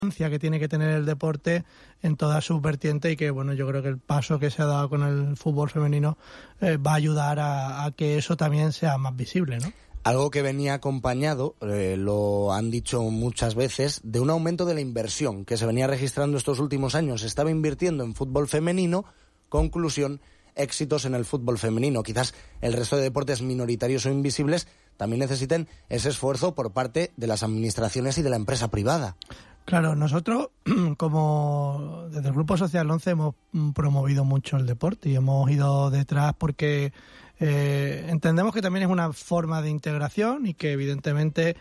que tiene que tener el deporte en todas sus vertientes y que, bueno, yo creo que el paso que se ha dado con el fútbol femenino va a ayudar a que eso también sea más visible, ¿no? Algo que venía acompañado, lo han dicho muchas veces, de un aumento de la inversión que se venía registrando estos últimos años. Se estaba invirtiendo en fútbol femenino, conclusión, éxitos en el fútbol femenino. Quizás el resto de deportes minoritarios o invisibles también necesiten ese esfuerzo por parte de las administraciones y de la empresa privada. Claro, nosotros, como desde el Grupo Social 11, hemos promovido mucho el deporte y hemos ido detrás porque entendemos que también es una forma de integración y que evidentemente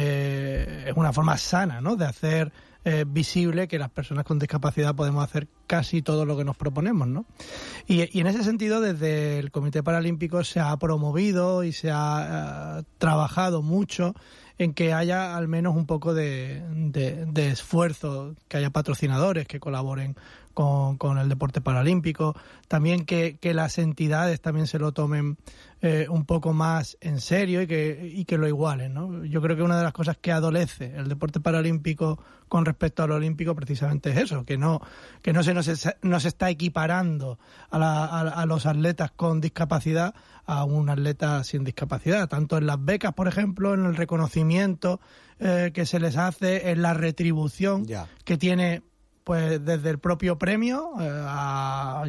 es una forma sana, ¿no?, de hacer visible que las personas con discapacidad podemos hacer casi todo lo que nos proponemos, ¿no? Y en ese sentido, desde el Comité Paralímpico se ha promovido y se ha trabajado mucho en que haya al menos un poco de esfuerzo, que haya patrocinadores que colaboren con el deporte paralímpico, también que las entidades también se lo tomen un poco más en serio y que lo igualen, ¿no? Yo creo que una de las cosas que adolece el deporte paralímpico con respecto al olímpico precisamente es eso, que no se está equiparando a los atletas con discapacidad a un atleta sin discapacidad, tanto en las becas, por ejemplo, en el reconocimiento que se les hace, en la retribución que tiene, pues desde el propio premio al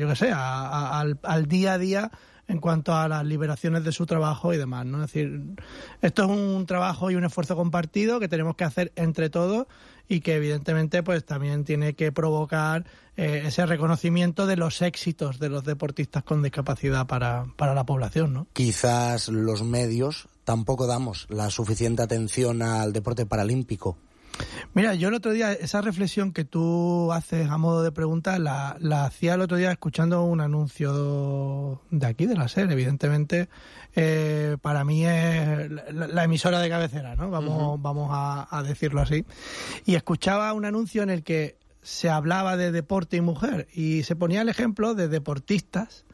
día a día en cuanto a las liberaciones de su trabajo y demás, ¿no? Es decir, esto es un trabajo y un esfuerzo compartido que tenemos que hacer entre todos y que evidentemente pues también tiene que provocar ese reconocimiento de los éxitos de los deportistas con discapacidad para la población, ¿no? Quizás los medios tampoco damos la suficiente atención al deporte paralímpico. Mira, yo el otro día, esa reflexión que tú haces a modo de pregunta, la hacía el otro día escuchando un anuncio de aquí, de la SER, evidentemente. Para mí es la emisora de cabecera, ¿no? Vamos a decirlo así. Y escuchaba un anuncio en el que se hablaba de deporte y mujer y se ponía el ejemplo de deportistas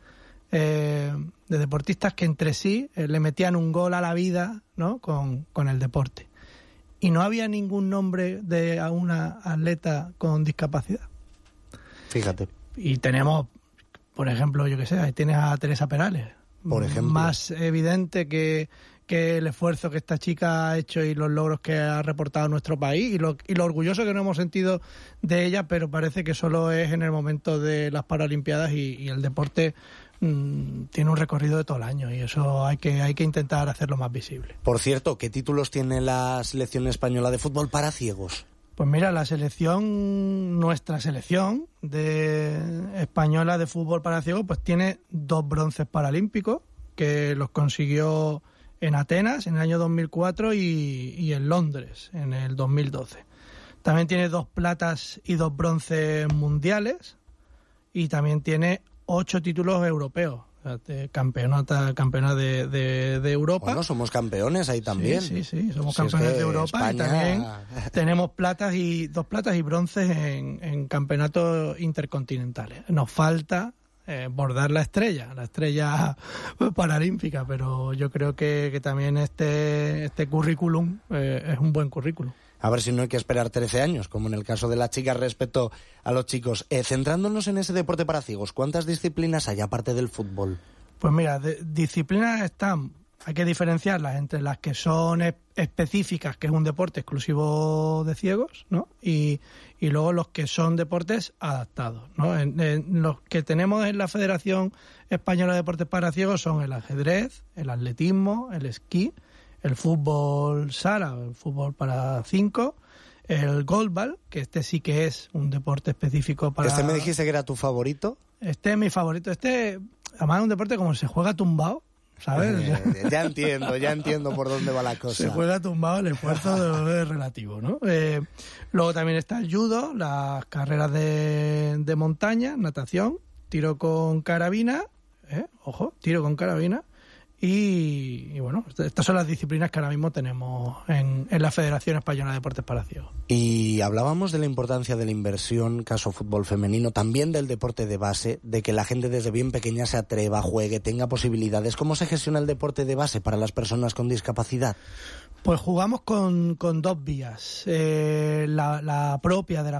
que entre sí le metían un gol a la vida, ¿no?, con el deporte. Y no había ningún nombre de una atleta con discapacidad. Fíjate. Y tenemos, por ejemplo, yo qué sé, ahí tienes a Teresa Perales. Por ejemplo. Más evidente que el esfuerzo que esta chica ha hecho y los logros que ha reportado a nuestro país y lo orgulloso que nos hemos sentido de ella, pero parece que solo es en el momento de las Paralimpiadas y el deporte tiene un recorrido de todo el año y eso hay que intentar hacerlo más visible. Por cierto, ¿qué títulos tiene la selección española de fútbol para ciegos? Pues mira, nuestra selección española de fútbol para ciegos, pues tiene 2 bronces paralímpicos que los consiguió en Atenas en el año 2004 y en Londres en el 2012. También tiene 2 platas y 2 bronces mundiales y también tiene 8 títulos europeos, campeona de Europa. Bueno, somos campeones ahí también. Sí, somos campeones de Europa. España... Y también tenemos 2 platas y bronces en campeonatos intercontinentales. Nos falta bordar la estrella paralímpica, pero yo creo que también este currículum es un buen currículum. A ver si no hay que esperar 13 años, como en el caso de las chicas respecto a los chicos. Centrándonos en ese deporte para ciegos, ¿cuántas disciplinas hay aparte del fútbol? Pues mira, disciplinas están, hay que diferenciarlas entre las que son específicas, que es un deporte exclusivo de ciegos, ¿no? Y luego los que son deportes adaptados, ¿no? Los que tenemos en la Federación Española de Deportes para Ciegos son el ajedrez, el atletismo, el esquí, el fútbol sala, el fútbol para 5, el goalball, que este sí que es un deporte específico para... ¿Este me dijiste que era tu favorito? Este es mi favorito. Este, además, es un deporte como se juega tumbado, ¿sabes? Ya entiendo por dónde va la cosa. Se juega tumbado, el esfuerzo es relativo, ¿no? Luego también está el judo, las carreras de montaña, natación, tiro con carabina, tiro con carabina. Y bueno, estas son las disciplinas que ahora mismo tenemos en la Federación Española de Deportes para Ciegos. Y hablábamos de la importancia de la inversión, caso fútbol femenino, también del deporte de base, de que la gente desde bien pequeña se atreva, juegue, tenga posibilidades. ¿Cómo se gestiona el deporte de base para las personas con discapacidad? Pues jugamos con dos vías. La propia de la